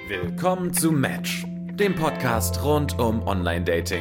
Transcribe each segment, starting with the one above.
Willkommen zu Match, dem Podcast rund um Online-Dating.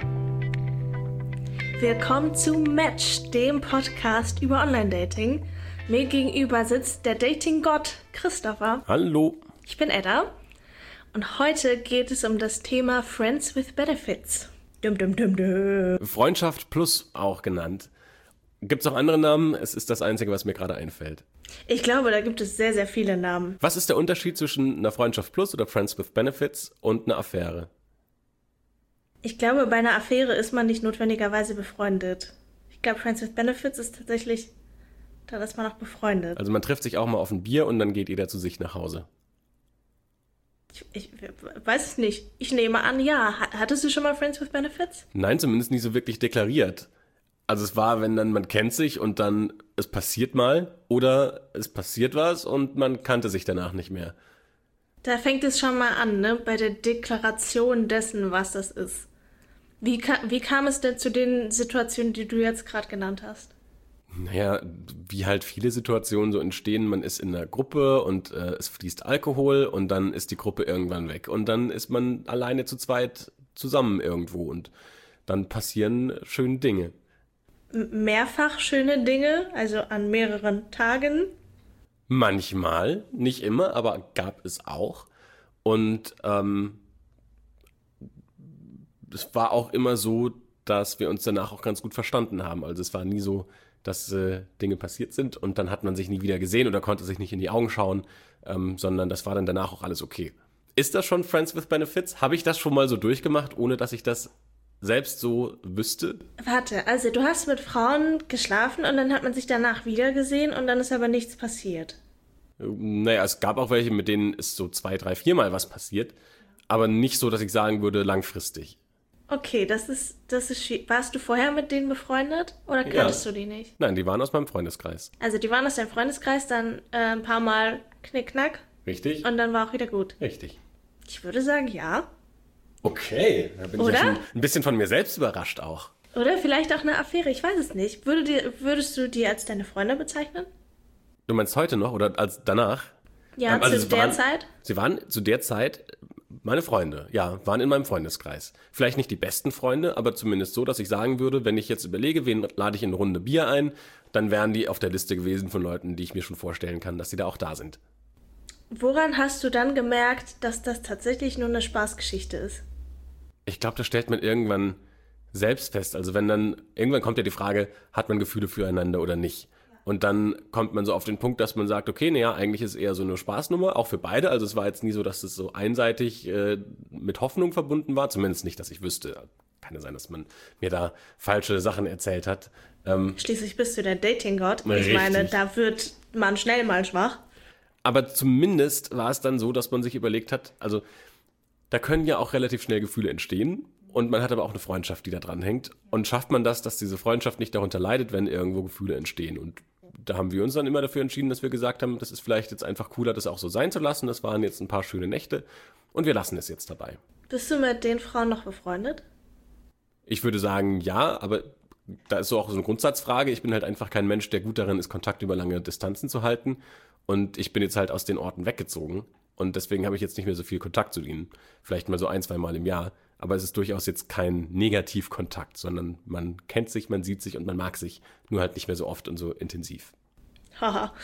Willkommen zu Match, dem Podcast über Online-Dating. Mir gegenüber sitzt der Dating-Gott Christopher. Hallo. Ich bin Edda und heute geht es um das Thema Friends with Benefits. Freundschaft plus auch genannt. Gibt es auch andere Namen? Es ist das Einzige, was mir gerade einfällt. Ich glaube, da gibt es sehr, sehr viele Namen. Was ist der Unterschied zwischen einer Freundschaft plus oder Friends with Benefits und einer Affäre? Ich glaube, bei einer Affäre ist man nicht notwendigerweise befreundet. Ich glaube, Friends with Benefits ist tatsächlich, da ist man auch befreundet. Also man trifft sich auch mal auf ein Bier und dann geht jeder zu sich nach Hause. Ich weiß es nicht. Ich nehme an, ja. Hattest du schon mal Friends with Benefits? Nein, zumindest nicht so wirklich deklariert. Also es war, wenn dann man kennt sich und dann es passiert mal oder es passiert was und man kannte sich danach nicht mehr. Da fängt es schon mal an, ne? Bei der Deklaration dessen, was das ist. Wie kam es denn zu den Situationen, die du jetzt gerade genannt hast? Naja, wie halt viele Situationen so entstehen, man ist in einer Gruppe und es fließt Alkohol und dann ist die Gruppe irgendwann weg und dann ist man alleine zu zweit zusammen irgendwo und dann passieren schöne Dinge. Mehrfach schöne Dinge, also an mehreren Tagen? Manchmal, nicht immer, aber gab es auch. Und es war auch immer so, dass wir uns danach auch ganz gut verstanden haben. Also es war nie so, dass Dinge passiert sind und dann hat man sich nie wieder gesehen oder konnte sich nicht in die Augen schauen, sondern das war dann danach auch alles okay. Ist das schon Friends with Benefits? Habe ich das schon mal so durchgemacht, ohne dass ich das selbst so wüsste? Warte, also du hast mit Frauen geschlafen und dann hat man sich danach wieder gesehen und dann ist aber nichts passiert. Naja, es gab auch welche, mit denen ist so 2, 3, 4 Mal was passiert, aber nicht so, dass ich sagen würde, langfristig. Okay, das ist schwierig. Warst du vorher mit denen befreundet oder kanntest du die nicht? Nein, die waren aus meinem Freundeskreis. Also die waren aus deinem Freundeskreis, dann ein paar Mal Knickknack. Richtig? Und dann war auch wieder gut. Richtig. Ich würde sagen, ja. Okay, da bin ich ja schon ein bisschen von mir selbst überrascht auch. Oder vielleicht auch eine Affäre, ich weiß es nicht. Würdest du die als deine Freunde bezeichnen? Du meinst heute noch oder als danach? Ja, also zu der Zeit? Sie waren zu der Zeit meine Freunde, ja, waren in meinem Freundeskreis. Vielleicht nicht die besten Freunde, aber zumindest so, dass ich sagen würde, wenn ich jetzt überlege, wen lade ich in eine Runde Bier ein, dann wären die auf der Liste gewesen von Leuten, die ich mir schon vorstellen kann, dass sie da auch da sind. Woran hast du dann gemerkt, dass das tatsächlich nur eine Spaßgeschichte ist? Ich glaube, das stellt man irgendwann selbst fest. Also wenn dann, irgendwann kommt ja die Frage, hat man Gefühle füreinander oder nicht? Und dann kommt man so auf den Punkt, dass man sagt, okay, naja, eigentlich ist es eher so eine Spaßnummer, auch für beide. Also es war jetzt nie so, dass es so einseitig mit Hoffnung verbunden war. Zumindest nicht, dass ich wüsste. Kann ja sein, dass man mir da falsche Sachen erzählt hat. Schließlich bist du der Dating-Gott. Ich Richtig. meine, da wird man schnell mal schwach. Aber zumindest war es dann so, dass man sich überlegt hat, also da können ja auch relativ schnell Gefühle entstehen und man hat aber auch eine Freundschaft, die da dran hängt. Und schafft man das, dass diese Freundschaft nicht darunter leidet, wenn irgendwo Gefühle entstehen? Und da haben wir uns dann immer dafür entschieden, dass wir gesagt haben, das ist vielleicht jetzt einfach cooler, das auch so sein zu lassen. Das waren jetzt ein paar schöne Nächte und wir lassen es jetzt dabei. Bist du mit den Frauen noch befreundet? Ich würde sagen, ja, aber da ist so auch so eine Grundsatzfrage. Ich bin halt einfach kein Mensch, der gut darin ist, Kontakt über lange Distanzen zu halten. Und ich bin jetzt halt aus den Orten weggezogen. Und deswegen habe ich jetzt nicht mehr so viel Kontakt zu ihnen. Vielleicht mal so 1, 2 Mal im Jahr. Aber es ist durchaus jetzt kein Negativkontakt, sondern man kennt sich, man sieht sich und man mag sich. Nur halt nicht mehr so oft und so intensiv. Haha.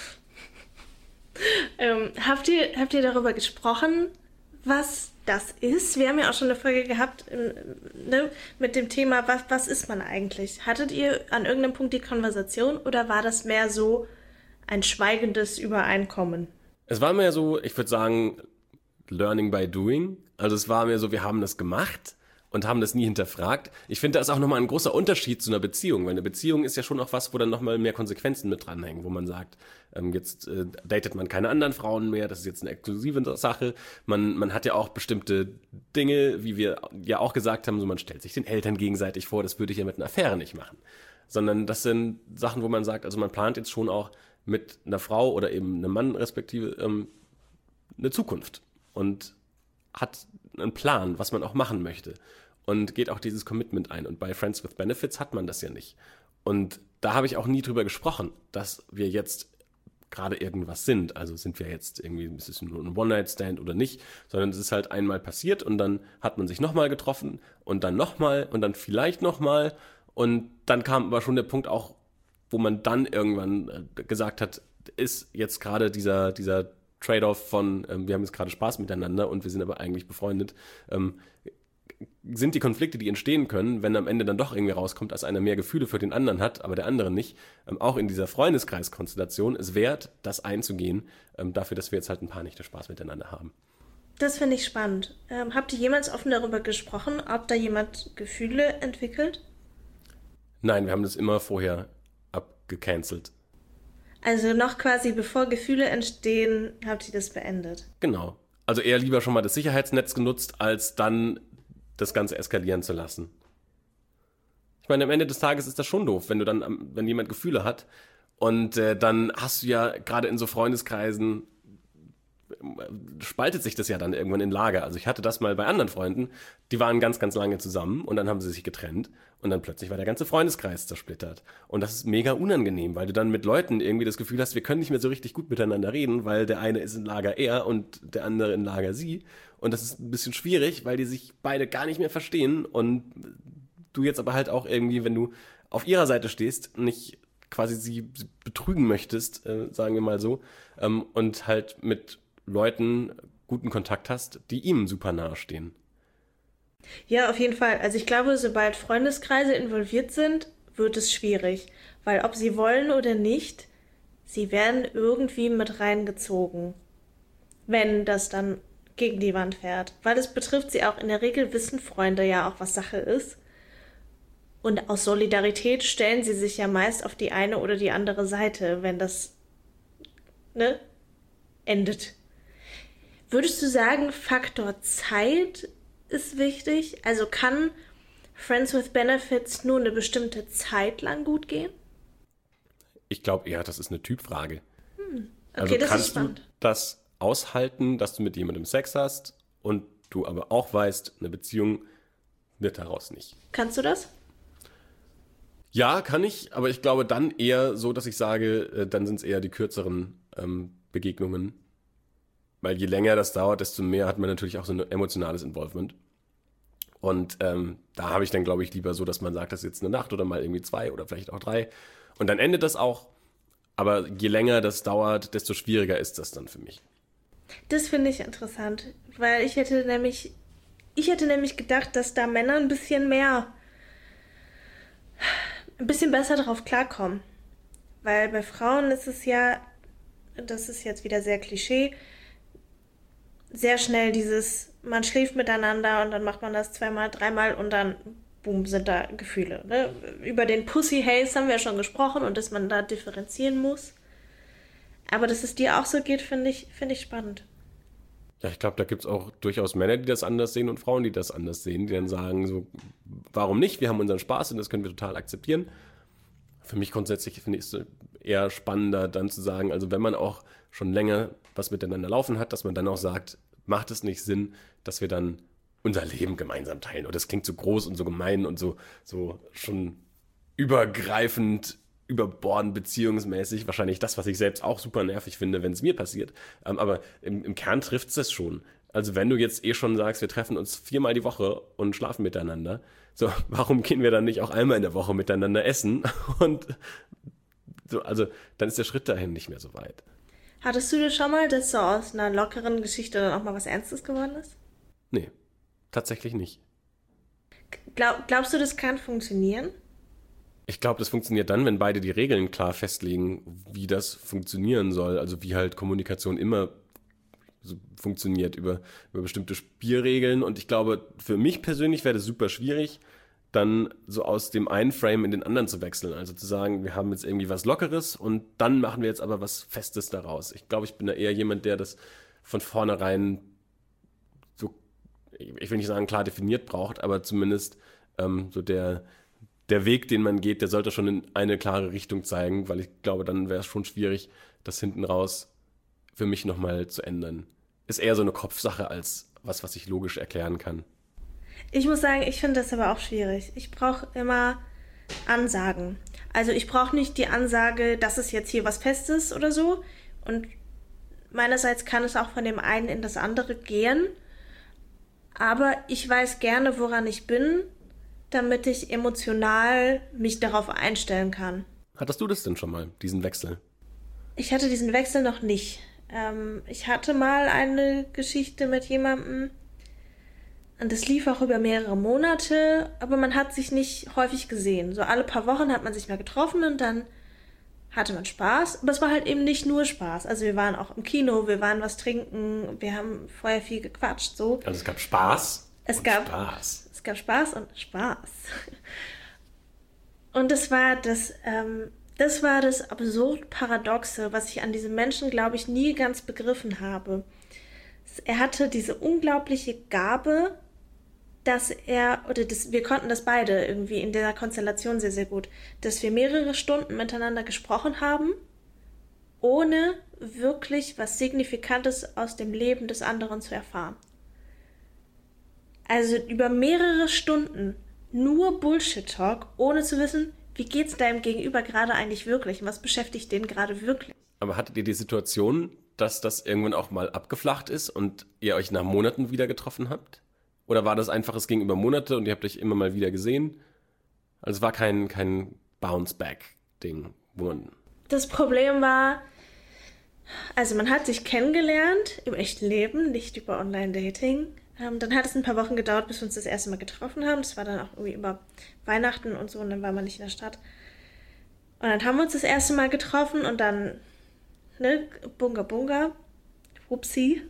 Habt ihr darüber gesprochen, was das ist? Wir haben ja auch schon eine Folge gehabt mit dem Thema, was ist man eigentlich? Hattet ihr an irgendeinem Punkt die Konversation oder war das mehr so ein schweigendes Übereinkommen? Es war mehr so, ich würde sagen, learning by doing. Also es war mehr so, wir haben das gemacht und haben das nie hinterfragt. Ich finde, da ist auch nochmal ein großer Unterschied zu einer Beziehung, weil eine Beziehung ist ja schon auch was, wo dann nochmal mehr Konsequenzen mit dranhängen, wo man sagt, jetzt datet man keine anderen Frauen mehr, das ist jetzt eine exklusive Sache. Man hat ja auch bestimmte Dinge, wie wir ja auch gesagt haben, so man stellt sich den Eltern gegenseitig vor, das würde ich ja mit einer Affäre nicht machen. Sondern das sind Sachen, wo man sagt, also man plant jetzt schon auch mit einer Frau oder eben einem Mann respektive eine Zukunft und hat einen Plan, was man auch machen möchte und geht auch dieses Commitment ein. Und bei Friends with Benefits hat man das ja nicht. Und da habe ich auch nie drüber gesprochen, dass wir jetzt gerade irgendwas sind. Also sind wir jetzt irgendwie, ist es nur ein One-Night-Stand oder nicht, sondern es ist halt einmal passiert und dann hat man sich nochmal getroffen und dann nochmal und dann vielleicht nochmal und dann kam aber schon der Punkt auch, wo man dann irgendwann gesagt hat, ist jetzt gerade dieser Trade-off von, wir haben jetzt gerade Spaß miteinander und wir sind aber eigentlich befreundet, sind die Konflikte, die entstehen können, wenn am Ende dann doch irgendwie rauskommt, dass einer mehr Gefühle für den anderen hat, aber der andere nicht, auch in dieser Freundeskreiskonstellation, es wert, das einzugehen, dafür, dass wir jetzt halt ein paar Nächte Spaß miteinander haben. Das finde ich spannend. Habt ihr jemals offen darüber gesprochen, ob da jemand Gefühle entwickelt? Nein, wir haben das immer vorher abgecancelt. Also noch quasi bevor Gefühle entstehen, habt ihr das beendet? Genau. Also eher lieber schon mal das Sicherheitsnetz genutzt, als dann das Ganze eskalieren zu lassen. Ich meine, am Ende des Tages ist das schon doof, wenn jemand Gefühle hat und dann hast du ja gerade in so Freundeskreisen spaltet sich das ja dann irgendwann in Lager. Also ich hatte das mal bei anderen Freunden, die waren ganz, ganz lange zusammen und dann haben sie sich getrennt und dann plötzlich war der ganze Freundeskreis zersplittert. Und das ist mega unangenehm, weil du dann mit Leuten irgendwie das Gefühl hast, wir können nicht mehr so richtig gut miteinander reden, weil der eine ist in Lager er und der andere in Lager sie. Und das ist ein bisschen schwierig, weil die sich beide gar nicht mehr verstehen und du jetzt aber halt auch irgendwie, wenn du auf ihrer Seite stehst, nicht quasi sie betrügen möchtest, sagen wir mal so, und halt mit Leuten guten Kontakt hast, die ihm super nahe stehen. Ja, auf jeden Fall. Also ich glaube, sobald Freundeskreise involviert sind, wird es schwierig. Weil ob sie wollen oder nicht, sie werden irgendwie mit reingezogen, wenn das dann gegen die Wand fährt. Weil es betrifft sie auch. In der Regel wissen Freunde ja auch, was Sache ist. Und aus Solidarität stellen sie sich ja meist auf die eine oder die andere Seite, wenn das endet. Würdest du sagen, Faktor Zeit ist wichtig? Also kann Friends with Benefits nur eine bestimmte Zeit lang gut gehen? Ich glaube eher, das ist eine Typfrage. Okay, also das kannst ist spannend. du das aushalten, dass du mit jemandem Sex hast und du aber auch weißt, eine Beziehung wird daraus nicht. Kannst du das? Ja, kann ich, aber ich glaube dann eher so, dass ich sage, dann sind es eher die kürzeren Begegnungen. Weil je länger das dauert, desto mehr hat man natürlich auch so ein emotionales Involvement. Und da habe ich dann, glaube ich, lieber so, dass man sagt, das ist jetzt eine Nacht oder mal irgendwie 2 oder vielleicht auch 3. Und dann endet das auch. Aber je länger das dauert, desto schwieriger ist das dann für mich. Das finde ich interessant, weil ich hätte nämlich gedacht, dass da Männer ein bisschen besser drauf klarkommen. Weil bei Frauen ist es ja, das ist jetzt wieder sehr Klischee, sehr schnell man schläft miteinander und dann macht man das 2-mal, 3-mal und dann, boom, sind da Gefühle. Ne? Über den Pussy Haze haben wir ja schon gesprochen und dass man da differenzieren muss. Aber dass es dir auch so geht, finde ich spannend. Ja, ich glaube, da gibt es auch durchaus Männer, die das anders sehen und Frauen, die das anders sehen, die dann sagen so, warum nicht? Wir haben unseren Spaß und das können wir total akzeptieren. Für mich grundsätzlich finde ich es eher spannender, dann zu sagen, also wenn man auch schon länger was miteinander laufen hat, dass man dann auch sagt, macht es nicht Sinn, dass wir dann unser Leben gemeinsam teilen. Und das klingt so groß und so gemein und so schon übergreifend, überbordend, beziehungsmäßig. Wahrscheinlich das, was ich selbst auch super nervig finde, wenn es mir passiert. Aber im Kern trifft es das schon. Also wenn du jetzt schon sagst, wir treffen uns 4-mal die Woche und schlafen miteinander, so, warum gehen wir dann nicht auch einmal in der Woche miteinander essen? Und so, also dann ist der Schritt dahin nicht mehr so weit. Hattest du das schon mal, dass so aus einer lockeren Geschichte dann auch mal was Ernstes geworden ist? Nee, tatsächlich nicht. Glaubst du, das kann funktionieren? Ich glaube, das funktioniert dann, wenn beide die Regeln klar festlegen, wie das funktionieren soll. Also wie halt Kommunikation immer so funktioniert über bestimmte Spielregeln. Und ich glaube, für mich persönlich wäre das super schwierig, dann so aus dem einen Frame in den anderen zu wechseln. Also zu sagen, wir haben jetzt irgendwie was Lockeres und dann machen wir jetzt aber was Festes daraus. Ich glaube, ich bin da eher jemand, der das von vornherein so, ich will nicht sagen klar definiert braucht, aber zumindest so der Weg, den man geht, der sollte schon in eine klare Richtung zeigen, weil ich glaube, dann wäre es schon schwierig, das hinten raus für mich nochmal zu ändern. Ist eher so eine Kopfsache als was ich logisch erklären kann. Ich muss sagen, ich finde das aber auch schwierig. Ich brauche immer Ansagen. Also ich brauche nicht die Ansage, das ist jetzt hier was Festes oder so. Und meinerseits kann es auch von dem einen in das andere gehen. Aber ich weiß gerne, woran ich bin, damit ich emotional mich darauf einstellen kann. Hattest du das denn schon mal, diesen Wechsel? Ich hatte diesen Wechsel noch nicht. Ich hatte mal eine Geschichte mit jemandem und das lief auch über mehrere Monate, aber man hat sich nicht häufig gesehen. So alle paar Wochen hat man sich mal getroffen und dann hatte man Spaß. Aber es war halt eben nicht nur Spaß. Also wir waren auch im Kino, wir waren was trinken, wir haben vorher viel gequatscht. So. Also es gab Spaß Es gab Spaß und Spaß. Und das war das absurd Paradoxe, was ich an diesem Menschen, glaube ich, nie ganz begriffen habe. Er hatte diese unglaubliche Gabe, wir konnten das beide irgendwie in der Konstellation sehr, sehr gut, dass wir mehrere Stunden miteinander gesprochen haben, ohne wirklich was Signifikantes aus dem Leben des anderen zu erfahren. Also über mehrere Stunden nur Bullshit-Talk, ohne zu wissen, wie geht's deinem Gegenüber gerade eigentlich wirklich und was beschäftigt den gerade wirklich. Aber hattet ihr die Situation, dass das irgendwann auch mal abgeflacht ist und ihr euch nach Monaten wieder getroffen habt? Oder war das einfach, es ging über Monate und ihr habt euch immer mal wieder gesehen? Also es war kein Bounce-Back-Ding, wo man... Das Problem war, also man hat sich kennengelernt im echten Leben, nicht über Online-Dating. Dann hat es ein paar Wochen gedauert, bis wir uns das erste Mal getroffen haben. Das war dann auch irgendwie über Weihnachten und so und dann war man nicht in der Stadt. Und dann haben wir uns das erste Mal getroffen und dann, Bunga Bunga, Upsi.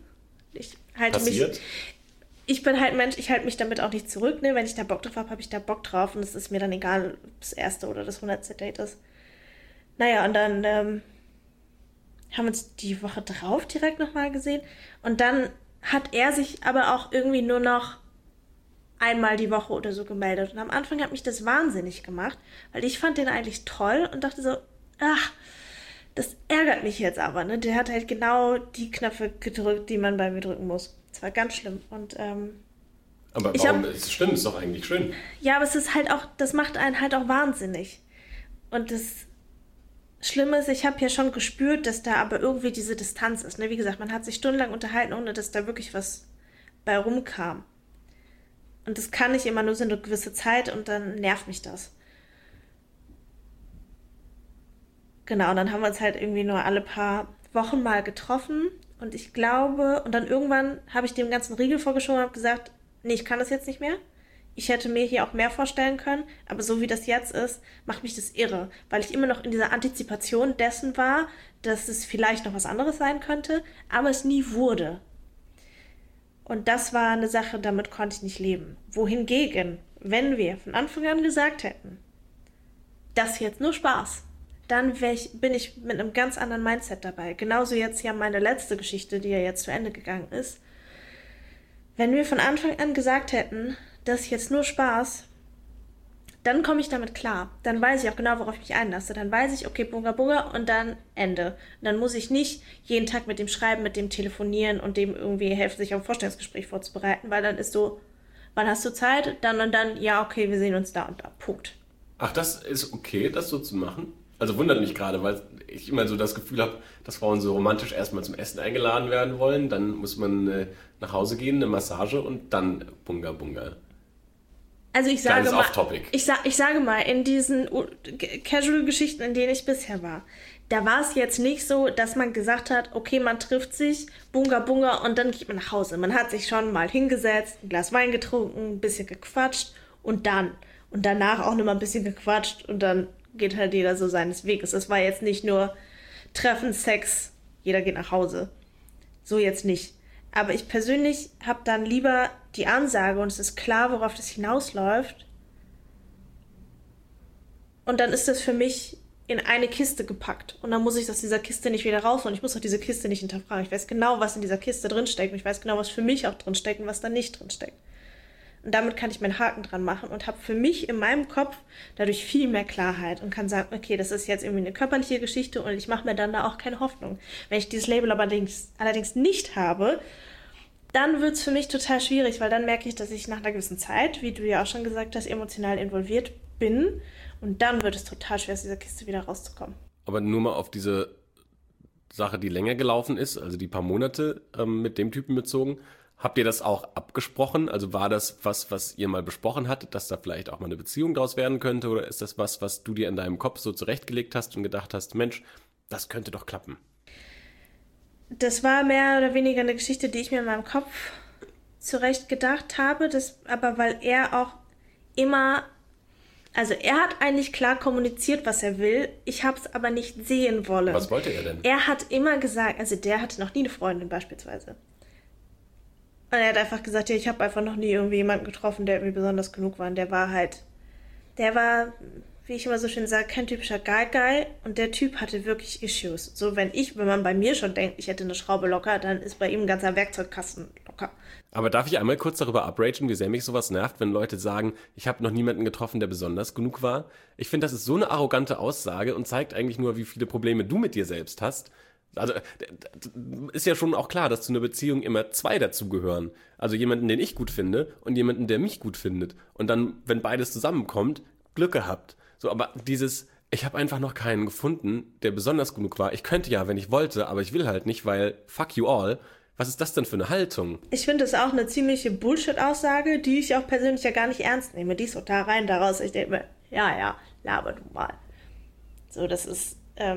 Ich bin halt Mensch, ich halte mich damit auch nicht zurück, ne? Wenn ich da Bock drauf habe, habe ich da Bock drauf und es ist mir dann egal, ob das erste oder das 100. Date ist. Naja, und dann haben wir uns die Woche drauf direkt nochmal gesehen und dann hat er sich aber auch irgendwie nur noch einmal die Woche oder so gemeldet. Und am Anfang hat mich das wahnsinnig gemacht, weil ich fand den eigentlich toll und dachte so, das ärgert mich jetzt aber, ne? Der hat halt genau die Knöpfe gedrückt, die man bei mir drücken muss. Das war ganz schlimm. Und, aber warum? Es stimmt, ist doch eigentlich schön. Ja, aber es ist halt auch, das macht einen halt auch wahnsinnig. Und das Schlimme ist, ich habe ja schon gespürt, dass da aber irgendwie diese Distanz ist. Ne? Wie gesagt, man hat sich stundenlang unterhalten, ohne dass da wirklich was bei rumkam. Und das kann nicht immer nur so eine gewisse Zeit und dann nervt mich das. Genau, und dann haben wir uns halt irgendwie nur alle paar Wochen mal getroffen. Und ich glaube, und dann irgendwann habe ich dem ganzen Riegel vorgeschoben und habe gesagt, nee, ich kann das jetzt nicht mehr. Ich hätte mir hier auch mehr vorstellen können, aber so wie das jetzt ist, macht mich das irre, weil ich immer noch in dieser Antizipation dessen war, dass es vielleicht noch was anderes sein könnte, aber es nie wurde. Und das war eine Sache, damit konnte ich nicht leben. Wohingegen, wenn wir von Anfang an gesagt hätten, das ist jetzt nur Spaß, dann bin ich mit einem ganz anderen Mindset dabei. Genauso jetzt ja meine letzte Geschichte, die ja jetzt zu Ende gegangen ist. Wenn wir von Anfang an gesagt hätten, das ist jetzt nur Spaß, dann komme ich damit klar. Dann weiß ich auch genau, worauf ich mich einlasse. Dann weiß ich, okay, Bunga Bunga und dann Ende. Und dann muss ich nicht jeden Tag mit dem schreiben, mit dem telefonieren und dem irgendwie helfen, sich auf ein Vorstellungsgespräch vorzubereiten, weil dann ist so, wann hast du Zeit? Dann und dann, ja, okay, wir sehen uns da und da. Punkt. Ach, das ist okay, das so zu machen? Also wundert mich gerade, weil ich immer so das Gefühl habe, dass Frauen so romantisch erstmal zum Essen eingeladen werden wollen, dann muss man nach Hause gehen, eine Massage und dann Bunga Bunga. Also ich sage mal, Off-Topic. ich sage mal, in diesen Casual-Geschichten, in denen ich bisher war, da war es jetzt nicht so, dass man gesagt hat, okay, man trifft sich, Bunga Bunga und dann geht man nach Hause. Man hat sich schon mal hingesetzt, ein Glas Wein getrunken, ein bisschen gequatscht und danach auch nochmal ein bisschen gequatscht und dann geht halt jeder so seines Weges. Es war jetzt nicht nur Treffen, Sex, jeder geht nach Hause. So jetzt nicht. Aber ich persönlich habe dann lieber die Ansage und es ist klar, worauf das hinausläuft. Und dann ist das für mich in eine Kiste gepackt. Und dann muss ich aus dieser Kiste nicht wieder raus und ich muss auch diese Kiste nicht hinterfragen. Ich weiß genau, was in dieser Kiste drinsteckt und ich weiß genau, was für mich auch drinsteckt und was da nicht drinsteckt. Und damit kann ich meinen Haken dran machen und habe für mich in meinem Kopf dadurch viel mehr Klarheit und kann sagen, okay, das ist jetzt irgendwie eine körperliche Geschichte und ich mache mir dann da auch keine Hoffnung. Wenn ich dieses Label aber allerdings nicht habe, dann wird es für mich total schwierig, weil dann merke ich, dass ich nach einer gewissen Zeit, wie du ja auch schon gesagt hast, emotional involviert bin und dann wird es total schwer, aus dieser Kiste wieder rauszukommen. Aber nur mal auf diese Sache, die länger gelaufen ist, also die paar Monate mit dem Typen bezogen. Habt ihr das auch abgesprochen? Also war das was ihr mal besprochen hattet, dass da vielleicht auch mal eine Beziehung draus werden könnte? Oder ist das was du dir in deinem Kopf so zurechtgelegt hast und gedacht hast, Mensch, das könnte doch klappen? Das war mehr oder weniger eine Geschichte, die ich mir in meinem Kopf zurecht gedacht habe. Aber weil er auch immer... Also er hat eigentlich klar kommuniziert, was er will. Ich habe es aber nicht sehen wollen. Was wollte er denn? Er hat immer gesagt, also der hatte noch nie eine Freundin beispielsweise. Und er hat einfach gesagt, ja, ich habe einfach noch nie irgendwie jemanden getroffen, der irgendwie besonders genug war. Und der war, wie ich immer so schön sage, kein typischer Guy. Und der Typ hatte wirklich Issues. So, wenn man bei mir schon denkt, ich hätte eine Schraube locker, dann ist bei ihm ein ganzer Werkzeugkasten locker. Aber darf ich einmal kurz darüber abragen, wie sehr mich sowas nervt, wenn Leute sagen, ich habe noch niemanden getroffen, der besonders genug war? Ich finde, das ist so eine arrogante Aussage und zeigt eigentlich nur, wie viele Probleme du mit dir selbst hast. Also ist ja schon auch klar, dass zu einer Beziehung immer zwei dazugehören. Also jemanden, den ich gut finde und jemanden, der mich gut findet. Und dann, wenn beides zusammenkommt, Glück gehabt. So, aber ich habe einfach noch keinen gefunden, der besonders genug war. Ich könnte ja, wenn ich wollte, aber ich will halt nicht, weil fuck you all. Was ist das denn für eine Haltung? Ich finde das auch eine ziemliche Bullshit-Aussage, die ich auch persönlich ja gar nicht ernst nehme. Die ist so da rein, daraus. Ich denke mir, ja, laber du mal. So, das ist,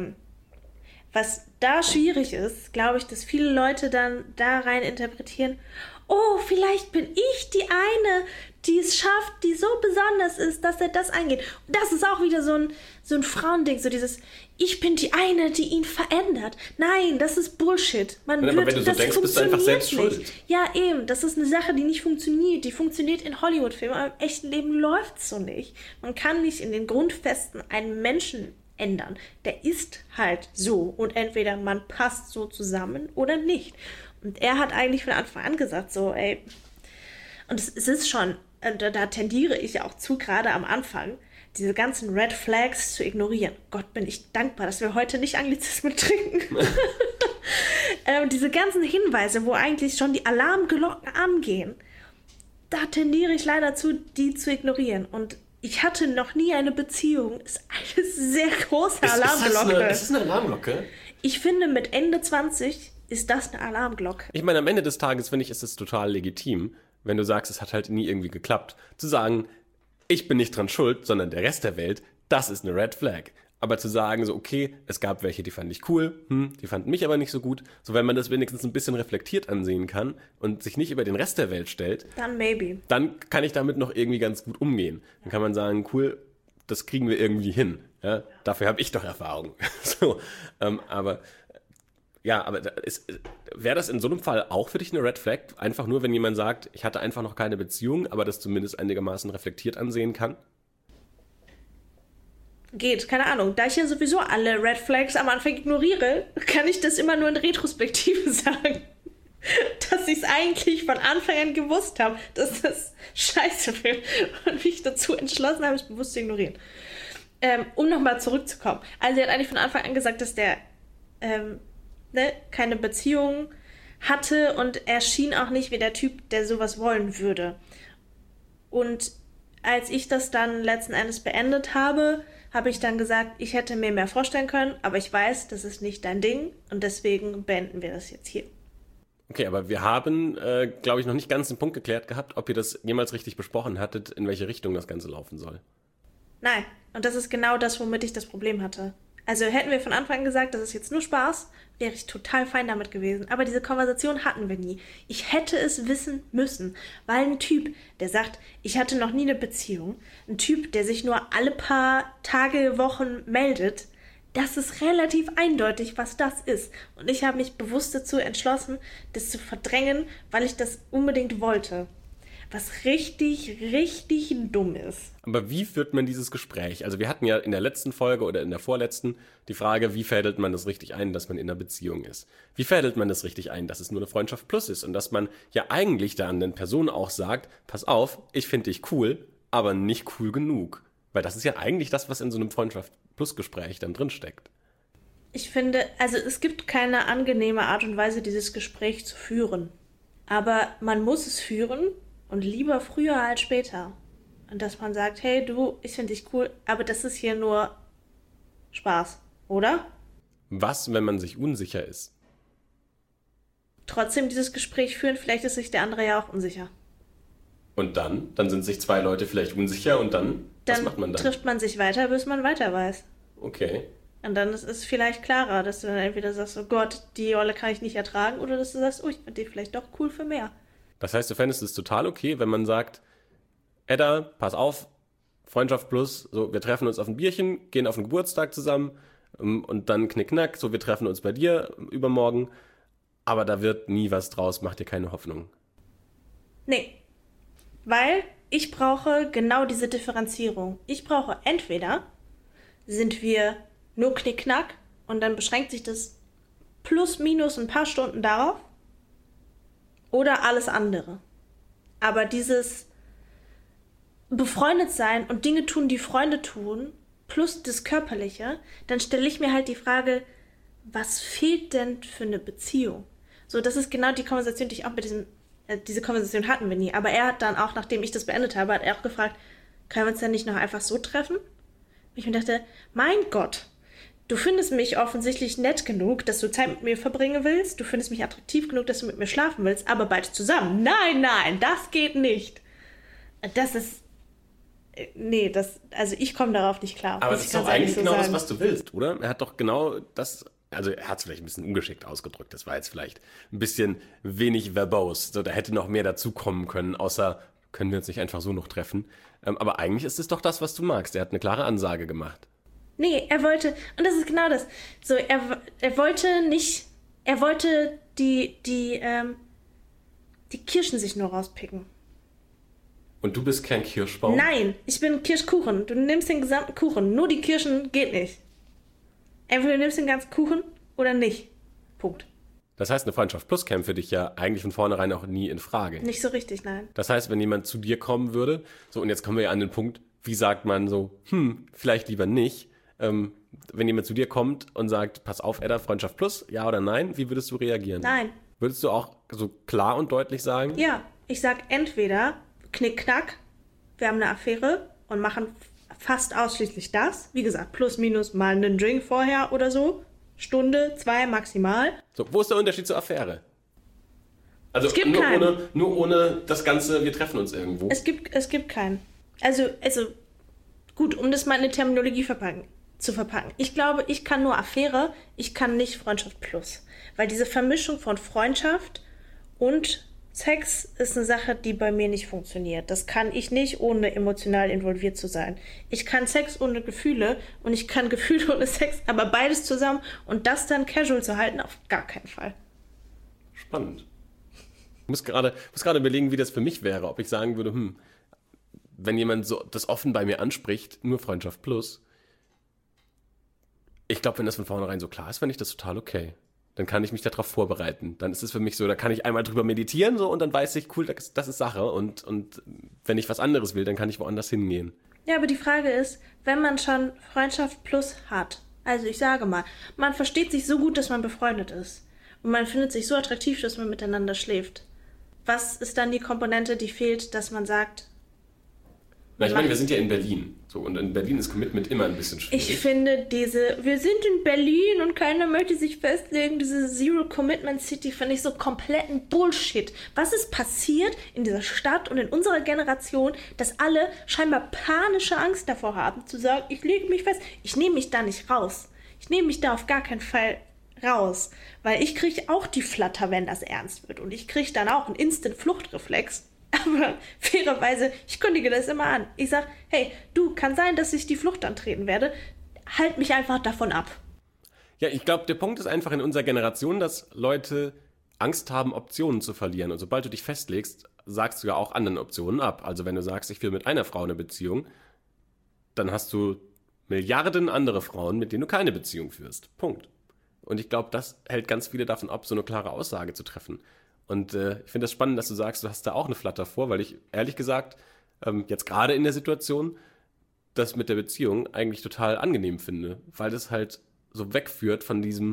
was da schwierig ist, glaube ich, dass viele Leute dann da rein interpretieren, oh, vielleicht bin ich die eine, die es schafft, die so besonders ist, dass er das eingeht. Und das ist auch wieder so ein Frauending, so dieses, ich bin die eine, die ihn verändert. Nein, das ist Bullshit. Aber wenn du so denkst, bist du einfach selbst schuld. Ja, eben, das ist eine Sache, die nicht funktioniert. Die funktioniert in Hollywood-Filmen, aber im echten Leben läuft es so nicht. Man kann nicht in den Grundfesten einen Menschen ändern. Der ist halt so und entweder man passt so zusammen oder nicht. Und er hat eigentlich von Anfang an gesagt, so, ey, und es ist schon, da tendiere ich auch zu, gerade am Anfang, diese ganzen Red Flags zu ignorieren. Gott, bin ich dankbar, dass wir heute nicht Anglizismen trinken. Diese ganzen Hinweise, wo eigentlich schon die Alarmglocken angehen, da tendiere ich leider zu, die zu ignorieren. Und ich hatte noch nie eine Beziehung. Ist eine sehr große Alarmglocke. Ist das eine Alarmglocke? Ich finde, mit Ende 20 ist das eine Alarmglocke. Ich meine, am Ende des Tages, finde ich, ist es total legitim, wenn du sagst, es hat halt nie irgendwie geklappt, zu sagen, ich bin nicht dran schuld, sondern der Rest der Welt, das ist eine Red Flag. Aber zu sagen, so, okay, es gab welche, die fand ich cool, die fanden mich aber nicht so gut. So, wenn man das wenigstens ein bisschen reflektiert ansehen kann und sich nicht über den Rest der Welt stellt, dann maybe. Dann kann ich damit noch irgendwie ganz gut umgehen. Dann kann man sagen, cool, das kriegen wir irgendwie hin. Ja? Dafür habe ich doch Erfahrung. So, aber wäre das in so einem Fall auch für dich eine Red Flag? Einfach nur, wenn jemand sagt, ich hatte einfach noch keine Beziehung, aber das zumindest einigermaßen reflektiert ansehen kann? Geht, keine Ahnung. Da ich ja sowieso alle Red Flags am Anfang ignoriere, kann ich das immer nur in Retrospektive sagen. Dass ich es eigentlich von Anfang an gewusst habe, dass das scheiße wird und mich dazu entschlossen habe, es bewusst zu ignorieren. Um nochmal zurückzukommen. Also sie hat eigentlich von Anfang an gesagt, dass der keine Beziehung hatte und er schien auch nicht wie der Typ, der sowas wollen würde. Und als ich das dann letzten Endes beendet habe, habe ich dann gesagt, ich hätte mir mehr vorstellen können, aber ich weiß, das ist nicht dein Ding und deswegen beenden wir das jetzt hier. Okay, aber wir haben, glaube ich, noch nicht ganz den Punkt geklärt gehabt, ob ihr das jemals richtig besprochen hattet, in welche Richtung das Ganze laufen soll. Nein, und das ist genau das, womit ich das Problem hatte. Also hätten wir von Anfang an gesagt, das ist jetzt nur Spaß, wäre ich total fein damit gewesen. Aber diese Konversation hatten wir nie. Ich hätte es wissen müssen, weil ein Typ, der sagt, ich hatte noch nie eine Beziehung, ein Typ, der sich nur alle paar Tage, Wochen meldet, das ist relativ eindeutig, was das ist. Und ich habe mich bewusst dazu entschlossen, das zu verdrängen, weil ich das unbedingt wollte. Was richtig, richtig dumm ist. Aber wie führt man dieses Gespräch? Also wir hatten ja in der letzten Folge oder in der vorletzten die Frage, wie fädelt man das richtig ein, dass man in einer Beziehung ist? Wie fädelt man das richtig ein, dass es nur eine Freundschaft plus ist? Und dass man ja eigentlich der anderen Person auch sagt, pass auf, ich finde dich cool, aber nicht cool genug. Weil das ist ja eigentlich das, was in so einem Freundschaft plus Gespräch dann drinsteckt. Ich finde, also es gibt keine angenehme Art und Weise, dieses Gespräch zu führen. Aber man muss es führen. Und lieber früher als später. Und dass man sagt, hey du, ich finde dich cool, aber das ist hier nur Spaß, oder? Was, wenn man sich unsicher ist? Trotzdem dieses Gespräch führen, vielleicht ist sich der andere ja auch unsicher. Und dann? Dann sind sich zwei Leute vielleicht unsicher und dann? Was macht man dann? Trifft man sich weiter, bis man weiter weiß. Okay. Und dann ist es vielleicht klarer, dass du dann entweder sagst, oh Gott, die Rolle kann ich nicht ertragen, oder dass du sagst, oh, ich finde die vielleicht doch cool für mehr. Das heißt, du fändest es total okay, wenn man sagt, Edda, pass auf, Freundschaft plus, so, wir treffen uns auf ein Bierchen, gehen auf einen Geburtstag zusammen und dann knickknack, so, wir treffen uns bei dir übermorgen, aber da wird nie was draus, mach dir keine Hoffnung. Nee, weil ich brauche genau diese Differenzierung. Ich brauche entweder, sind wir nur knickknack und dann beschränkt sich das plus minus ein paar Stunden darauf, oder alles andere. Aber dieses befreundet sein und Dinge tun, die Freunde tun, plus das Körperliche, dann stelle ich mir halt die Frage, was fehlt denn für eine Beziehung? So, das ist genau die Konversation, die ich auch mit diese Konversation hatten wir nie. Aber er hat dann auch, nachdem ich das beendet habe, hat er auch gefragt, können wir uns denn nicht noch einfach so treffen? Und ich mir dachte, mein Gott, du findest mich offensichtlich nett genug, dass du Zeit mit mir verbringen willst. Du findest mich attraktiv genug, dass du mit mir schlafen willst, aber beide zusammen. Nein, das geht nicht. Das ist... Nee, also ich komme darauf nicht klar. Aber es ist doch eigentlich genau das, was du willst, oder? Er hat doch genau das... Also er hat es vielleicht ein bisschen ungeschickt ausgedrückt. Das war jetzt vielleicht ein bisschen wenig verbose. So, da hätte noch mehr dazukommen können, außer können wir uns nicht einfach so noch treffen. Aber eigentlich ist es doch das, was du magst. Er hat eine klare Ansage gemacht. Nee, er wollte, und das ist genau das, so, er wollte nicht, er wollte die Kirschen sich nur rauspicken. Und du bist kein Kirschbaum? Nein, ich bin Kirschkuchen. Du nimmst den gesamten Kuchen, nur die Kirschen geht nicht. Entweder du nimmst den ganzen Kuchen oder nicht. Punkt. Das heißt, eine Freundschaft plus käme für dich ja eigentlich von vornherein auch nie in Frage. Nicht so richtig, nein. Das heißt, wenn jemand zu dir kommen würde, so, und jetzt kommen wir ja an den Punkt, wie sagt man so, vielleicht lieber nicht, wenn jemand zu dir kommt und sagt, pass auf, Edda, Freundschaft plus, ja oder nein, wie würdest du reagieren? Nein. Würdest du auch so klar und deutlich sagen? Ja, ich sag entweder knickknack, wir haben eine Affäre und machen fast ausschließlich das. Wie gesagt, plus minus mal einen Drink vorher oder so. Stunde, 2 maximal. So, wo ist der Unterschied zur Affäre? Also es gibt keinen. Nur ohne das Ganze, wir treffen uns irgendwo. Es gibt keinen. Also gut, um das mal in eine Terminologie zu verpacken. Ich glaube, ich kann nur Affäre, ich kann nicht Freundschaft plus. Weil diese Vermischung von Freundschaft und Sex ist eine Sache, die bei mir nicht funktioniert. Das kann ich nicht, ohne emotional involviert zu sein. Ich kann Sex ohne Gefühle und ich kann Gefühle ohne Sex, aber beides zusammen und das dann casual zu halten, auf gar keinen Fall. Spannend. Ich muss gerade überlegen, wie das für mich wäre, ob ich sagen würde, wenn jemand so das offen bei mir anspricht, nur Freundschaft plus. Ich glaube, wenn das von vornherein so klar ist, fände ich das total okay. Dann kann ich mich darauf vorbereiten. Dann ist es für mich so, da kann ich einmal drüber meditieren so und dann weiß ich, cool, das ist Sache. Und wenn ich was anderes will, dann kann ich woanders hingehen. Ja, aber die Frage ist, wenn man schon Freundschaft plus hat, also ich sage mal, man versteht sich so gut, dass man befreundet ist und man findet sich so attraktiv, dass man miteinander schläft. Was ist dann die Komponente, die fehlt, dass man sagt... Na, ich meine, wir sind ja in Berlin. So, und in Berlin ist Commitment immer ein bisschen schwierig. Ich finde wir sind in Berlin und keiner möchte sich festlegen, diese Zero-Commitment-City finde ich so kompletten Bullshit. Was ist passiert in dieser Stadt und in unserer Generation, dass alle scheinbar panische Angst davor haben, zu sagen, ich lege mich fest, ich nehme mich da nicht raus. Ich nehme mich da auf gar keinen Fall raus, weil ich kriege auch die Flatter, wenn das ernst wird und ich kriege dann auch einen Instant-Fluchtreflex. Aber fairerweise, ich kündige das immer an. Ich sage, hey, kann sein, dass ich die Flucht antreten werde. Halt mich einfach davon ab. Ja, ich glaube, der Punkt ist einfach in unserer Generation, dass Leute Angst haben, Optionen zu verlieren. Und sobald du dich festlegst, sagst du ja auch anderen Optionen ab. Also wenn du sagst, ich will mit einer Frau eine Beziehung, dann hast du Milliarden andere Frauen, mit denen du keine Beziehung führst. Punkt. Und ich glaube, das hält ganz viele davon ab, so eine klare Aussage zu treffen. Und ich finde das spannend, dass du sagst, du hast da auch eine Flatter vor, weil ich ehrlich gesagt jetzt gerade in der Situation das mit der Beziehung eigentlich total angenehm finde, weil das halt so wegführt von diesem,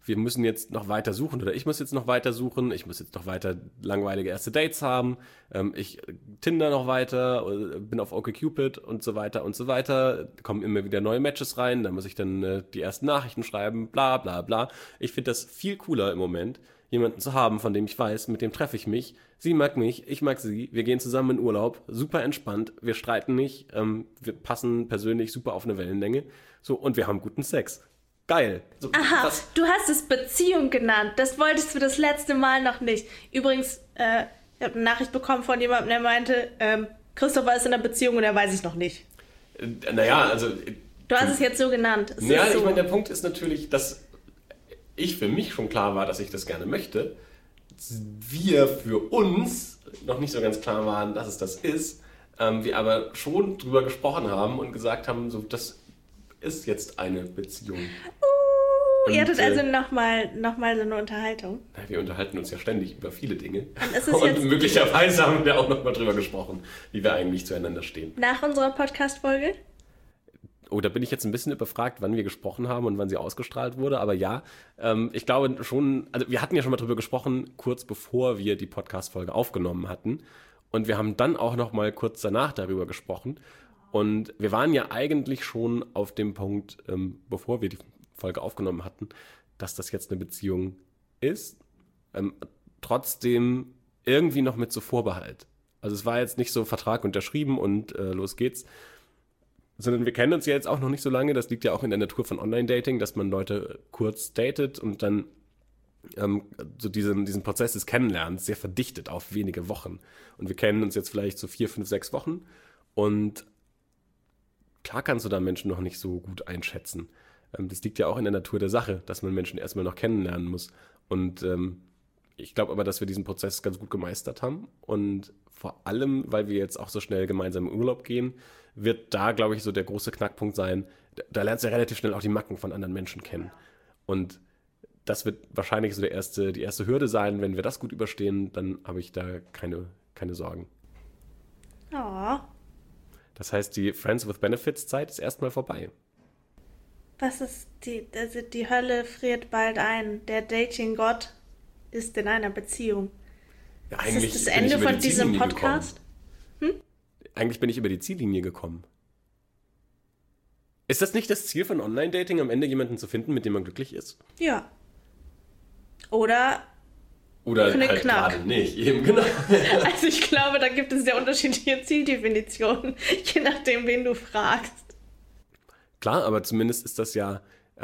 wir müssen jetzt noch weiter suchen oder ich muss jetzt noch weiter suchen, ich muss jetzt noch weiter langweilige erste Dates haben, ich Tinder noch weiter, bin auf OkCupid und so weiter, kommen immer wieder neue Matches rein, da muss ich dann die ersten Nachrichten schreiben, bla bla bla. Ich finde das viel cooler im Moment, jemanden zu haben, von dem ich weiß, mit dem treffe ich mich, sie mag mich, ich mag sie, wir gehen zusammen in Urlaub, super entspannt, wir streiten nicht, wir passen persönlich super auf eine Wellenlänge, so, und wir haben guten Sex. Geil. So, Aha, krass. du hast es Beziehung genannt. Das wolltest du das letzte Mal noch nicht. Übrigens, ich habe eine Nachricht bekommen von jemandem, der meinte, Christopher ist in einer Beziehung und er weiß es noch nicht. Naja, also... Du hast es jetzt so genannt. Ja, ich meine, der Punkt ist natürlich, dass ich für mich schon klar war, dass ich das gerne möchte. Wir für uns noch nicht so ganz klar waren, dass es das ist. Wir aber schon drüber gesprochen haben und gesagt haben, so, das ist jetzt eine Beziehung. Ihr hattet also nochmal so eine Unterhaltung. Wir unterhalten uns ja ständig über viele Dinge. Und möglicherweise haben wir auch nochmal drüber gesprochen, wie wir eigentlich zueinander stehen. Nach unserer Podcast-Folge? Oh, da bin ich jetzt ein bisschen überfragt, wann wir gesprochen haben und wann sie ausgestrahlt wurde. Aber ja, ich glaube schon, also wir hatten ja schon mal drüber gesprochen, kurz bevor wir die Podcast-Folge aufgenommen hatten. Und wir haben dann auch noch mal kurz danach darüber gesprochen. Und wir waren ja eigentlich schon auf dem Punkt, bevor wir die Folge aufgenommen hatten, dass das jetzt eine Beziehung ist. Trotzdem irgendwie noch mit so Vorbehalt. Also es war jetzt nicht so Vertrag unterschrieben und los geht's. Sondern wir kennen uns ja jetzt auch noch nicht so lange. Das liegt ja auch in der Natur von Online-Dating, dass man Leute kurz datet und dann so diesen Prozess des Kennenlernens sehr verdichtet auf wenige Wochen. Und wir kennen uns jetzt vielleicht so 4, 5, 6 Wochen. Und klar kannst du da Menschen noch nicht so gut einschätzen. Das liegt ja auch in der Natur der Sache, dass man Menschen erstmal noch kennenlernen muss. Und ich glaube aber, dass wir diesen Prozess ganz gut gemeistert haben. Und vor allem, weil wir jetzt auch so schnell gemeinsam in Urlaub gehen, wird da, glaube ich, so der große Knackpunkt sein. Da lernst du ja relativ schnell auch die Macken von anderen Menschen kennen. Und das wird wahrscheinlich so die erste Hürde sein. Wenn wir das gut überstehen, dann habe ich da keine Sorgen. Oh. Das heißt, die Friends with Benefits Zeit ist erstmal vorbei. Was ist die Hölle friert bald ein. Der Dating-Gott ist in einer Beziehung. Ja, ist das das Ende von diesem Podcast? Eigentlich bin ich über die Ziellinie gekommen. Ist das nicht das Ziel von Online-Dating, am Ende jemanden zu finden, mit dem man glücklich ist? Ja. Oder halt gerade nicht, eben genau. Also ich glaube, da gibt es sehr unterschiedliche Zieldefinitionen, je nachdem, wen du fragst. Klar, aber zumindest ist das ja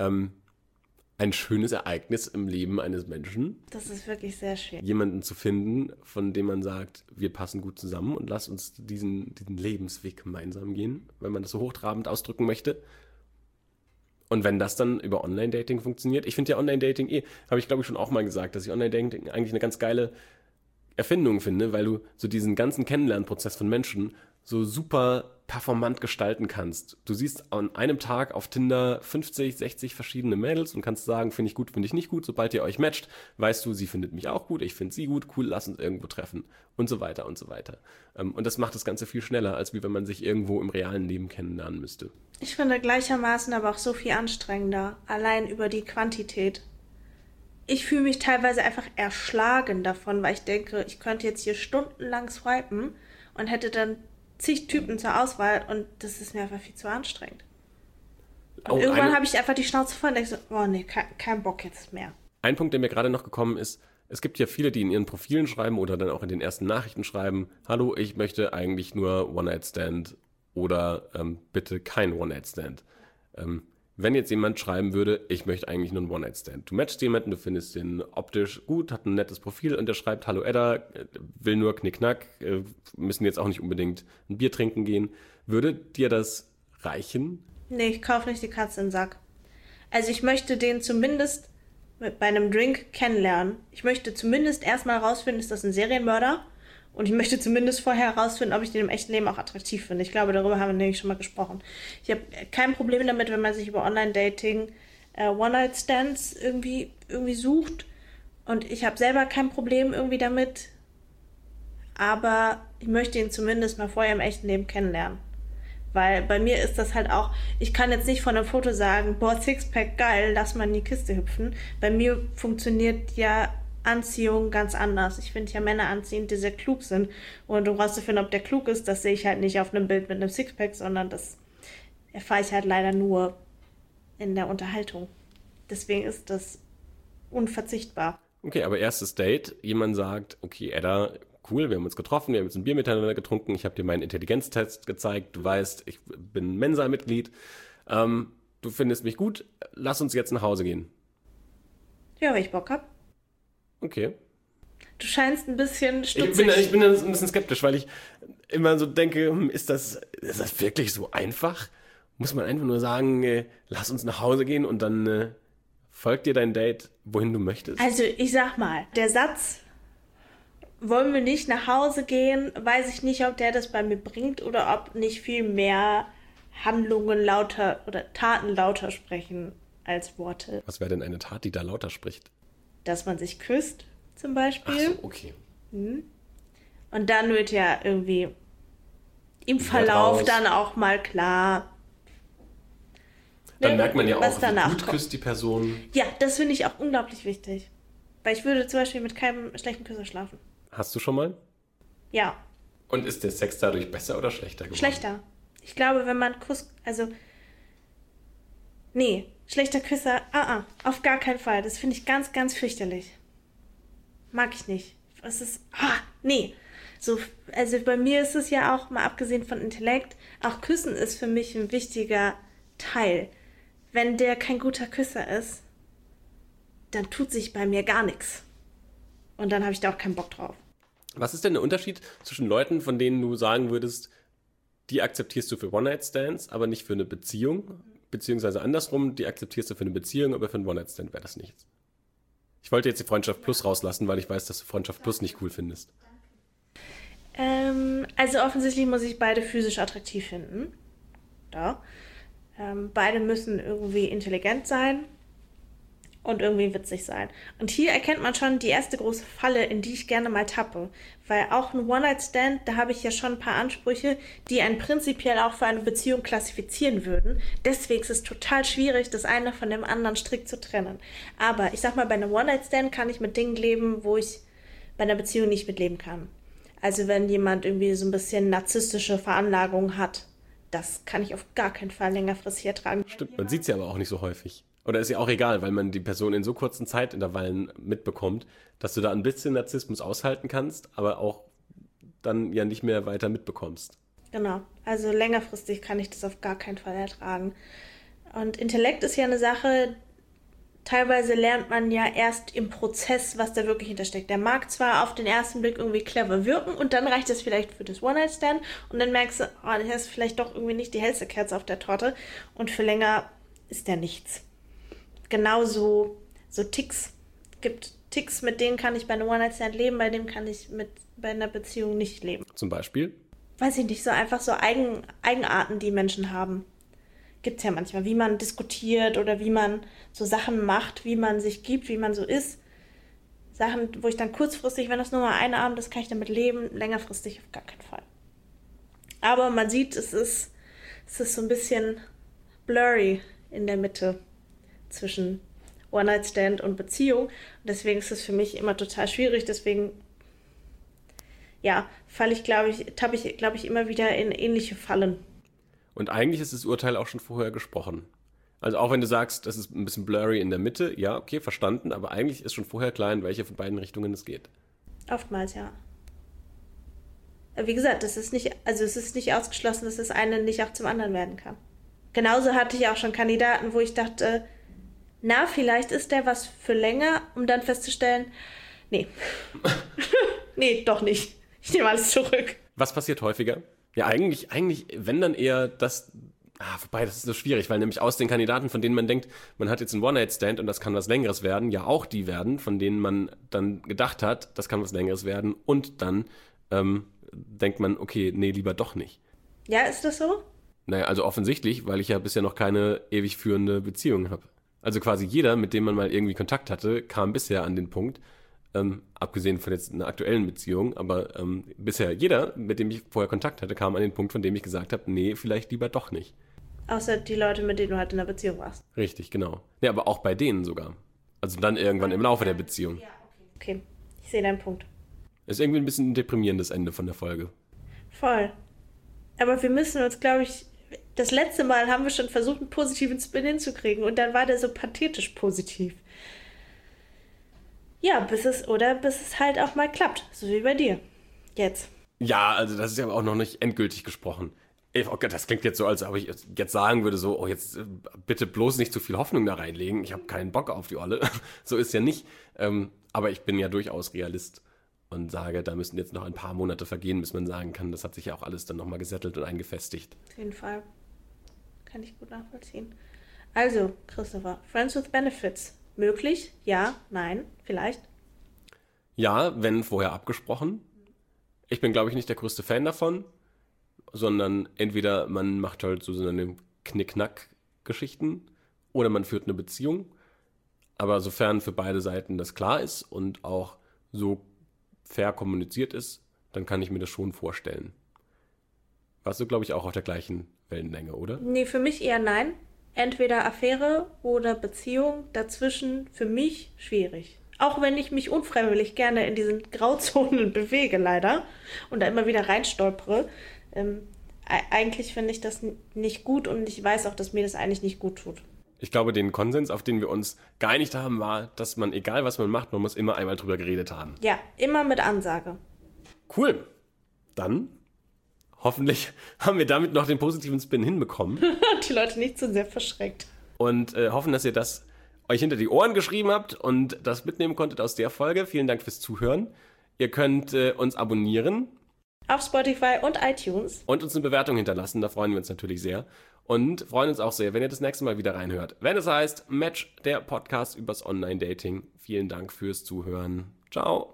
ein schönes Ereignis im Leben eines Menschen. Das ist wirklich sehr schön. Jemanden zu finden, von dem man sagt, wir passen gut zusammen und lass uns diesen Lebensweg gemeinsam gehen, wenn man das so hochtrabend ausdrücken möchte. Und wenn das dann über Online-Dating funktioniert, ich finde ja Online-Dating habe ich glaube ich schon auch mal gesagt, dass ich Online-Dating eigentlich eine ganz geile Erfindung finde, weil du so diesen ganzen Kennenlernprozess von Menschen so super performant gestalten kannst. Du siehst an einem Tag auf Tinder 50, 60 verschiedene Mädels und kannst sagen, finde ich gut, finde ich nicht gut. Sobald ihr euch matcht, weißt du, sie findet mich auch gut, ich finde sie gut, cool, lass uns irgendwo treffen und so weiter und so weiter. Und das macht das Ganze viel schneller, als wie wenn man sich irgendwo im realen Leben kennenlernen müsste. Ich finde gleichermaßen aber auch so viel anstrengender, allein über die Quantität. Ich fühle mich teilweise einfach erschlagen davon, weil ich denke, ich könnte jetzt hier stundenlang swipen und hätte dann zig Typen zur Auswahl und das ist mir einfach viel zu anstrengend. Und irgendwann habe ich einfach die Schnauze voll und denke so, oh nee, kein Bock jetzt mehr. Ein Punkt, der mir gerade noch gekommen ist, es gibt ja viele, die in ihren Profilen schreiben oder dann auch in den ersten Nachrichten schreiben, hallo, ich möchte eigentlich nur One-Night-Stand oder bitte kein One-Night-Stand. Wenn jetzt jemand schreiben würde, ich möchte eigentlich nur einen One-Night-Stand. Du matchst jemanden, du findest den optisch gut, hat ein nettes Profil und der schreibt, hallo Edda, will nur Knickknack, müssen jetzt auch nicht unbedingt ein Bier trinken gehen. Würde dir das reichen? Nee, ich kaufe nicht die Katze in den Sack. Also ich möchte den zumindest bei einem Drink kennenlernen. Ich möchte zumindest erstmal rausfinden, ist das ein Serienmörder? Und ich möchte zumindest vorher herausfinden, ob ich den im echten Leben auch attraktiv finde. Ich glaube, darüber haben wir nämlich schon mal gesprochen. Ich habe kein Problem damit, wenn man sich über Online-Dating One-Night-Stands irgendwie sucht. Und ich habe selber kein Problem irgendwie damit. Aber ich möchte ihn zumindest mal vorher im echten Leben kennenlernen. Weil bei mir ist das halt auch, ich kann jetzt nicht von einem Foto sagen, boah, Sixpack, geil, lass mal in die Kiste hüpfen. Bei mir funktioniert ja Anziehung ganz anders. Ich finde ja Männer anziehend, die sehr klug sind. Und um rauszufinden, ob der klug ist, das sehe ich halt nicht auf einem Bild mit einem Sixpack, sondern das erfahre ich halt leider nur in der Unterhaltung. Deswegen ist das unverzichtbar. Okay, aber erstes Date, jemand sagt, okay, Edda, cool, wir haben uns getroffen, wir haben jetzt ein Bier miteinander getrunken, ich habe dir meinen Intelligenztest gezeigt, du weißt, ich bin Mensa-Mitglied, du findest mich gut, lass uns jetzt nach Hause gehen. Ja, wenn ich Bock hab. Okay. Du scheinst ein bisschen stutzig. Ich bin da ein bisschen skeptisch, weil ich immer so denke, ist das wirklich so einfach? Muss man einfach nur sagen, lass uns nach Hause gehen und dann folgt dir dein Date, wohin du möchtest? Also ich sag mal, der Satz, wollen wir nicht nach Hause gehen, weiß ich nicht, ob der das bei mir bringt oder ob nicht viel mehr Handlungen lauter oder Taten lauter sprechen als Worte. Was wäre denn eine Tat, die da lauter spricht? Dass man sich küsst, zum Beispiel. Ach so, okay. Und dann wird ja irgendwie im Verlauf dann auch mal klar. Dann merkt man ja was auch, danach wie gut kommt. küsst die Person. Ja, das finde ich auch unglaublich wichtig. Weil ich würde zum Beispiel mit keinem schlechten Küsser schlafen. Hast du schon mal? Ja, Und ist der Sex dadurch besser oder schlechter geworden? schlechter. Ich glaube, wenn man nee, schlechter Küsser, auf gar keinen Fall. Das finde ich ganz, ganz fürchterlich. Mag ich nicht. Es ist, nee. So, also bei mir ist es ja auch, mal abgesehen von Intellekt, auch Küssen ist für mich ein wichtiger Teil. Wenn der kein guter Küsser ist, dann tut sich bei mir gar nichts. Und dann habe ich da auch keinen Bock drauf. Was ist denn der Unterschied zwischen Leuten, von denen du sagen würdest, die akzeptierst du für One-Night-Stands, aber nicht für eine Beziehung? Beziehungsweise andersrum, die akzeptierst du für eine Beziehung, aber für einen One-Night-Stand wäre das nichts. Ich wollte jetzt die Freundschaft Plus rauslassen, weil ich weiß, dass du Freundschaft Plus nicht cool findest. Also offensichtlich muss ich beide physisch attraktiv finden. Da. Beide müssen irgendwie intelligent sein und irgendwie witzig sein. Und hier erkennt man schon die erste große Falle, in die ich gerne mal tappe. Weil auch ein One-Night-Stand, da habe ich ja schon ein paar Ansprüche, die einen prinzipiell auch für eine Beziehung klassifizieren würden. Deswegen ist es total schwierig, das eine von dem anderen strikt zu trennen. Aber ich sag mal, bei einem One-Night-Stand kann ich mit Dingen leben, wo ich bei einer Beziehung nicht mitleben kann. Also wenn jemand irgendwie so ein bisschen narzisstische Veranlagung hat, das kann ich auf gar keinen Fall längerfristig ertragen. Stimmt, man sieht sie aber auch nicht so häufig. Oder ist ja auch egal, weil man die Person in so kurzen Zeitintervallen mitbekommt, dass du da ein bisschen Narzissmus aushalten kannst, aber auch dann ja nicht mehr weiter mitbekommst. Genau, also längerfristig kann ich das auf gar keinen Fall ertragen. Und Intellekt ist ja eine Sache, teilweise lernt man ja erst im Prozess, was da wirklich hintersteckt. Der mag zwar auf den ersten Blick irgendwie clever wirken und dann reicht es vielleicht für das One-Night-Stand und dann merkst du, das ist vielleicht doch irgendwie nicht die hellste Kerze auf der Torte und für länger ist der nichts. Genauso so Ticks. Gibt Ticks, mit denen kann ich bei einem One-Night-Stand leben, bei dem kann ich bei einer Beziehung nicht leben. Zum Beispiel? Weiß ich nicht, so einfach so Eigenarten, die Menschen haben. Gibt es ja manchmal, wie man diskutiert oder wie man so Sachen macht, wie man sich gibt, wie man so ist. Sachen, wo ich dann kurzfristig, wenn das nur mal ein Abend ist, kann ich damit leben, längerfristig auf gar keinen Fall. Aber man sieht, es ist so ein bisschen blurry in der Mitte zwischen One-Night-Stand und Beziehung. Und deswegen ist es für mich immer total schwierig. Deswegen, ja, tappe ich, glaube ich, immer wieder in ähnliche Fallen. Und eigentlich ist das Urteil auch schon vorher gesprochen. Also auch wenn du sagst, das ist ein bisschen blurry in der Mitte, ja, okay, verstanden, aber eigentlich ist schon vorher klar, in welche von beiden Richtungen es geht. Oftmals, ja. Wie gesagt, es ist nicht ausgeschlossen, dass das eine nicht auch zum anderen werden kann. Genauso hatte ich auch schon Kandidaten, wo ich dachte, na, vielleicht ist der was für länger, um dann festzustellen, nee. Nee, doch nicht. Ich nehme alles zurück. Was passiert häufiger? Ja, eigentlich, wenn dann eher das, wobei, das ist so schwierig, weil nämlich aus den Kandidaten, von denen man denkt, man hat jetzt einen One-Night-Stand und das kann was Längeres werden, ja auch die werden, von denen man dann gedacht hat, das kann was Längeres werden und dann denkt man, okay, nee, lieber doch nicht. Ja, ist das so? Naja, also offensichtlich, weil ich ja bisher noch keine ewig führende Beziehung habe. Also quasi jeder, mit dem man mal irgendwie Kontakt hatte, kam bisher an den Punkt, Abgesehen von jetzt einer aktuellen Beziehung, aber bisher jeder, mit dem ich vorher Kontakt hatte, kam an den Punkt, von dem ich gesagt habe, nee, vielleicht lieber doch nicht. Außer die Leute, mit denen du halt in einer Beziehung warst. Richtig, genau. Ja, aber auch bei denen sogar. Also dann irgendwann im Laufe der Beziehung. Okay, ich sehe deinen Punkt. Ist irgendwie ein bisschen ein deprimierendes Ende von der Folge. Voll. Aber wir müssen uns, glaube ich, das letzte Mal haben wir schon versucht, einen positiven Spin hinzukriegen und dann war der so pathetisch positiv. Ja, bis es halt auch mal klappt. So wie bei dir. Jetzt. Ja, also das ist ja auch noch nicht endgültig gesprochen. Oh Gott, das klingt jetzt so, als ob ich jetzt sagen würde, so, oh, jetzt bitte bloß nicht zu viel Hoffnung da reinlegen. Ich habe keinen Bock auf die Olle. So ist ja nicht. Aber ich bin ja durchaus Realist und sage, da müssen jetzt noch ein paar Monate vergehen, bis man sagen kann, das hat sich ja auch alles dann nochmal gesettelt und eingefestigt. Auf jeden Fall. Kann ich gut nachvollziehen. Also, Christopher, Friends with Benefits. Möglich? Ja? Nein? Vielleicht? Ja, wenn vorher abgesprochen. Ich bin, glaube ich, nicht der größte Fan davon, sondern entweder man macht halt so eine Knick-Knack-Geschichten oder man führt eine Beziehung. Aber sofern für beide Seiten das klar ist und auch so fair kommuniziert ist, dann kann ich mir das schon vorstellen. Warst du, glaube ich, auch auf der gleichen Wellenlänge, oder? Nee, für mich eher nein. Entweder Affäre oder Beziehung, dazwischen für mich schwierig. Auch wenn ich mich unfreiwillig gerne in diesen Grauzonen bewege, leider, und da immer wieder reinstolpere. Eigentlich finde ich das nicht gut und ich weiß auch, dass mir das eigentlich nicht gut tut. Ich glaube, den Konsens, auf den wir uns geeinigt haben, war, dass man, egal was man macht, man muss immer einmal drüber geredet haben. Ja, immer mit Ansage. Cool. Dann, hoffentlich haben wir damit noch den positiven Spin hinbekommen. Die Leute nicht zu sehr verschreckt. Und hoffen, dass ihr das euch hinter die Ohren geschrieben habt und das mitnehmen konntet aus der Folge. Vielen Dank fürs Zuhören. Ihr könnt uns abonnieren. Auf Spotify und iTunes. Und uns eine Bewertung hinterlassen, da freuen wir uns natürlich sehr. Und freuen uns auch sehr, wenn ihr das nächste Mal wieder reinhört. Wenn es heißt Match, der Podcast übers Online-Dating. Vielen Dank fürs Zuhören. Ciao.